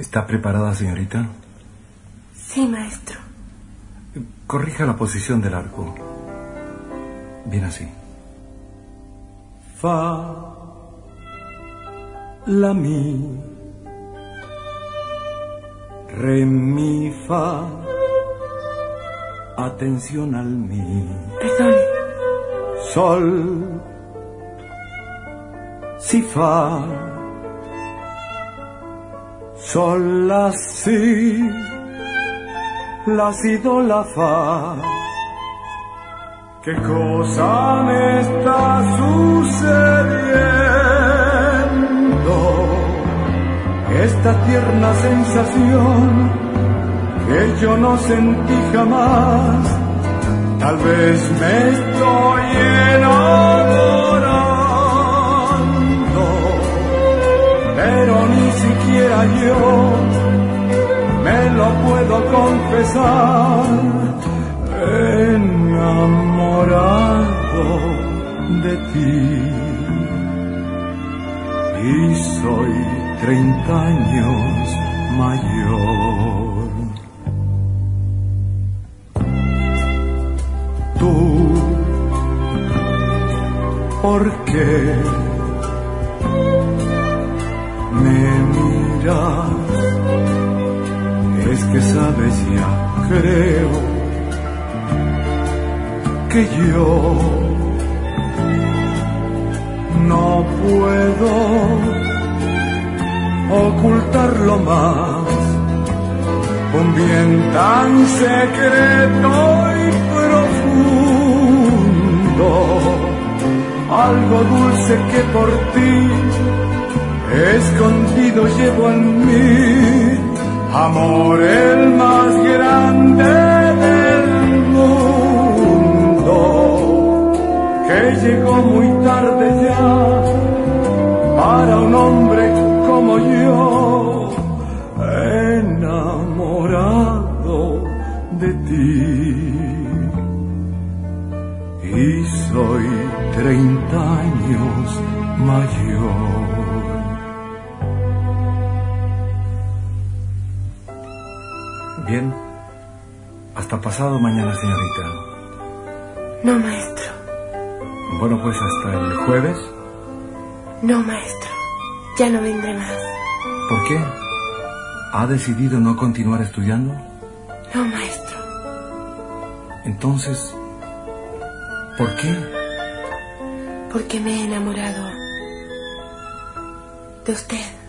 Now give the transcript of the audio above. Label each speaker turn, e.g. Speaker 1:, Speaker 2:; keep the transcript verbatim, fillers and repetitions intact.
Speaker 1: ¿Está preparada, señorita?
Speaker 2: Sí, maestro.
Speaker 1: Corrija la posición del arco. Bien así. Fa, la, mi, re, mi, fa. Atención al mi.
Speaker 2: Perdone.
Speaker 1: Sol, si, fa. Sol, la, si. La, si, do, la, fa. ¿Qué cosa me está sucediendo? Esta tierna sensación que yo no sentí jamás. Tal vez me estoy enamorando, pero ni siquiera yo me lo puedo confesar. Enamorado de ti, y soy treinta años mayor. Tú, ¿por qué me miras? Es que sabes, ya creo que yo no puedo ocultarlo más. Un bien tan secreto y profundo, algo dulce que por ti escondido llevo en mí. Amor, el más grande del mundo, que llegó muy tarde ya para un hombre como yo, enamorado de ti. Y soy treinta años mayor. Bien, hasta pasado mañana, señorita.
Speaker 2: No, maestro.
Speaker 1: Bueno, pues hasta el jueves.
Speaker 2: No, maestro. Ya no vendré más.
Speaker 1: ¿Por qué? ¿Ha decidido no continuar estudiando?
Speaker 2: No, maestro.
Speaker 1: Entonces, ¿por qué?
Speaker 2: Porque me he enamorado de usted.